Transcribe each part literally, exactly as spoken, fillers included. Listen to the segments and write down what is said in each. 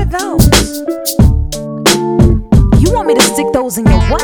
those? You want me to stick those in your what?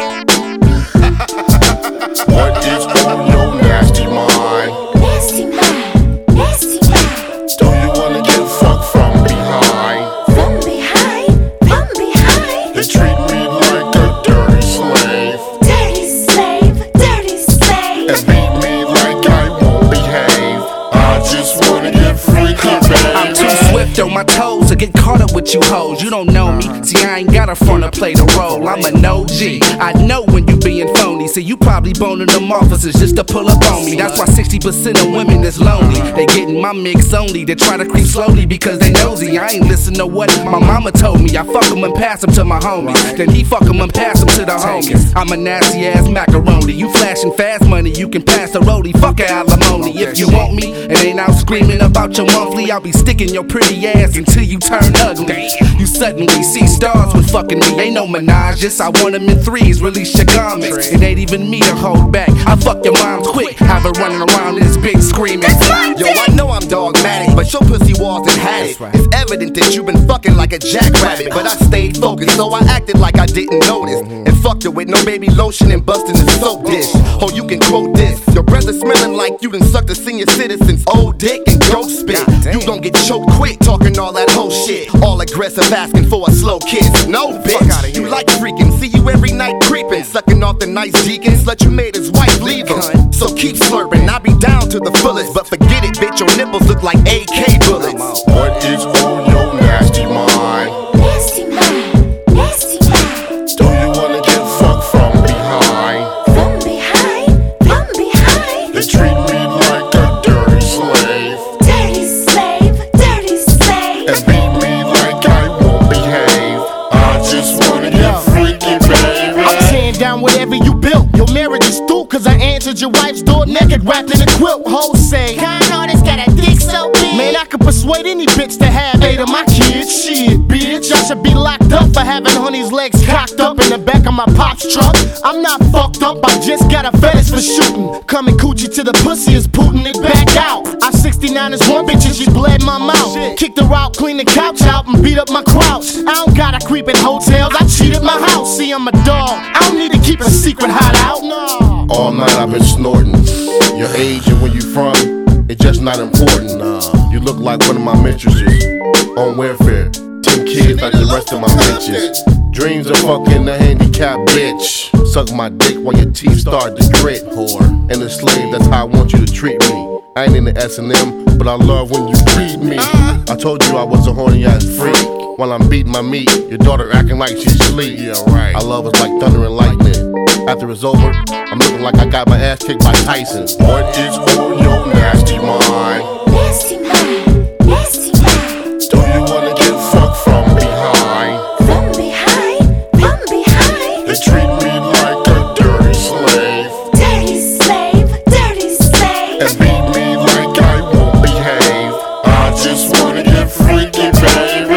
What is on your nasty mind? Nasty mind, nasty mind. Do you wanna get fucked from behind? From behind, from behind. They treat me like a dirty slave, Dirty slave, dirty slave. and beat me like I won't behave. I just wanna get freaky, baby. I'm too swift on my toes to get caught up with you hoes. You don't know me, see I ain't got a front to play the role. I'm an O G, I know when you being phony. See you probably boning them officers just to pull up on me. That's why sixty percent of women is lonely. They getting my mix only, they try to creep slowly because they nosy. I ain't listen to what my mama told me. I fuck 'em and pass 'em to my homies, then he fuck 'em and pass 'em to the homies. I'm a nasty ass macaroni. You flashing fast money, you can pass the roadie. Fuck a alimony. If you want me and ain't out screaming about your monthly, I'll be sticking your pretty ass until you turn ugly. You suddenly see stars when fucking me. Ain't no menages, I want them in threes. Release your garments, it ain't even me to hold back. I fuck your mom quick, have her running around this big screaming. Yo, I know I'm dogmatic, but your pussy walls and had it. It's evident that you've been fucking like a jackrabbit, but I stayed focused, so I acted like I didn't notice and fucked her with no baby lotion and busting the soap dish. Oh, you can quote this. Your breath is smelling like you done sucked a senior citizen's old dick and ghost spit. You gon' get choked quick talking all that whole shit. All aggressive asking for a slow kiss. No, bitch. You like freaking, see you every night creeping, sucking off the nice deacons. Let you made his wife leave him. So keep slurping, I be down to the fullest, but forget it, bitch. Your nipples look like A K bullets. What is on your nasty mind? Nasty mind, nasty mind. Do you wanna get fucked from behind? From behind, from behind. They treat me like a dirty slave, Dirty slave, dirty slave. and beat me like I won't behave. I just wanna get freaky, baby. I'm tearing down whatever you built. Your marriage is through, cause I answered your wife's door naked, wrapped in a quilt. Hoes say, Con artist got a dick so big. man, I could persuade any bitch to have eight of my kids. Shit, bitch, I should be locked up for having honey's legs cocked up in the back of my pop's truck. I'm not fucked up, I just got a fetish for shooting. Coming coochie to the pussy is putting it back out. I sixty-nine is one bitch and she bled my mouth. Kicked her out, cleaned the couch out, and beat up my crouch. I don't gotta creep in hotels, I cheated my house. See, I'm a dog, I don't need to keep a secret hideout. No. All night I've been snorting. Your age and where you from, it's just not important. You look like one of my mistresses on welfare. Ten kids like the rest of my bitches. Dreams of fucking a handicapped bitch. Suck my dick while your teeth start to grit, whore. And a slave, that's how I want you to treat me. I ain't in the S and M, but I love when you beat me. I told you I was a horny ass freak. While I'm beating my meat, your daughter acting like she's asleep. Yeah, right. I love us like thunder and lightning. After it's over, I'm looking like I got my ass kicked by Tyson. What is on your nasty mind? Nasty mind, nasty mind. Do you wanna get fucked from behind? From behind, from behind. They treat me like a dirty slave, Dirty slave, dirty slave. and beat me like I won't behave. I just wanna get freaky, baby.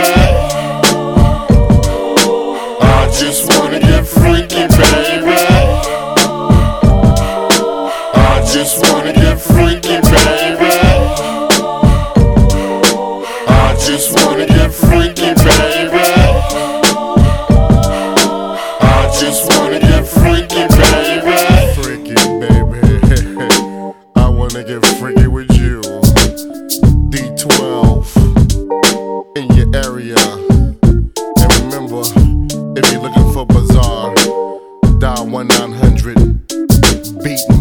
I just wanna get freaky, baby. I just wanna get freaky, baby. I just wanna get freaky, baby. I just wanna get freaky, baby. Freaky, baby. I wanna get freaky with you. D twelve in your area. And remember, if you're looking for Bazaar, dial one nine hundred beat